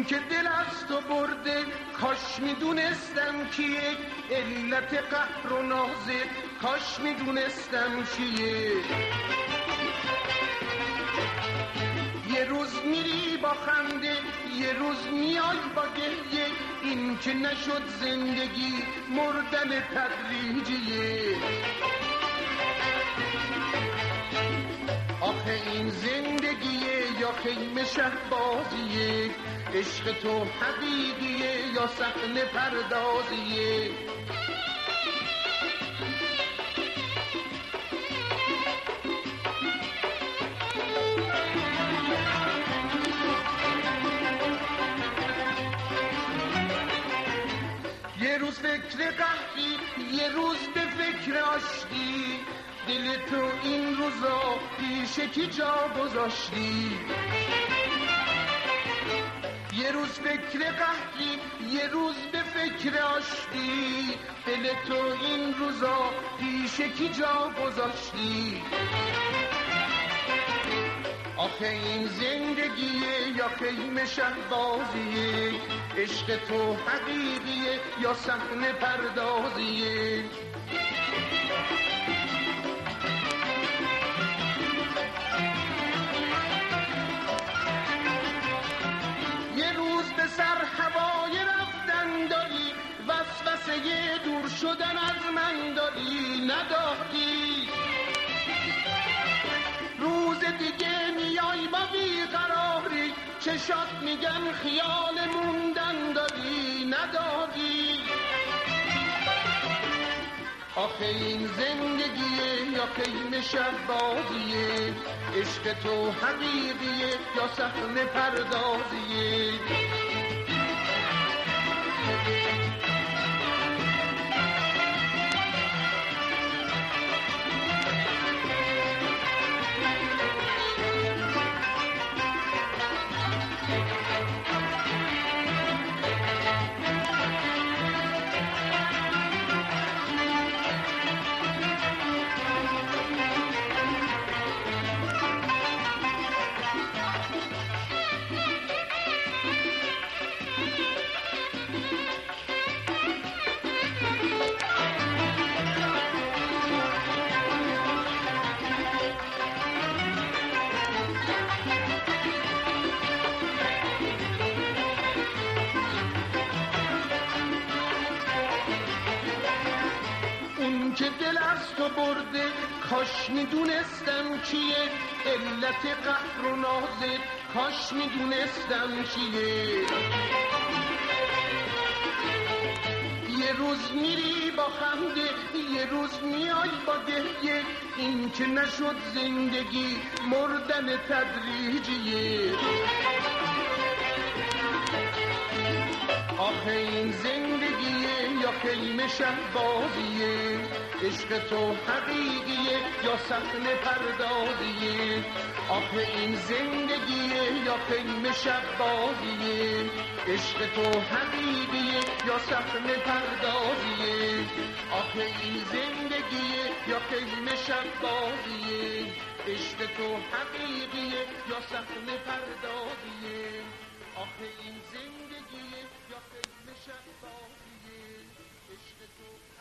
اون که دل از تو برده کاش میدونستم کیه، علت قهر و نازه کاش میدونستم چیه. یه روز میری با خنده، یه روز میای با گریه، این که نشد زندگی مردن تدریجیه. آخه این زندگیه یا خیمه شهبازیه، عشق تو حقیقیه یا صحنه پردازیه. یه روز فکر قهری، یه روز به فکر آشتی، دل تو این روزا پیش کی جا گذاشتی؟ یه روز فکر قهری، یه روز به فکر آشتی، دل تو این روزا پیش کی جا گذاشتی؟ آخه این زندگیه یا خیمه شهبازیه، عشق تو حقیقیه یا صحنه پردازیه. یه روز به سر هوای رفتن داری، وسوسه دور شدن از من داری نداری. روز دیگه میای با بیقراری، چشات میگن خیال موندن داری نداری. آخه این زندگیه یا خیمه شهبازیه، عشق تو حقیقیه یا صحنه پردازیه. که دل از تو برده کاش میدونستم چیه، علت قهر و نازه کاش میدونستم چیه. یه روز میری با خنده، یه روز میای با گریه، این که نشد زندگی مردن تدریجیه. آخه این زندگیه یا خیمه شهبازیه، عشق تو حقیقیه یا صحنه پردازیه. آخه این زندگیه یا خیمه شهبازیه، عشق تو حقیقیه یا صحنه پردازیه. آخه این زندگیه یا خیمه شهبازیه، عشق تو حقیقیه یا صحنه پردازیه. آخه این زندگیه یا خیمه شهبازیه، عشق تو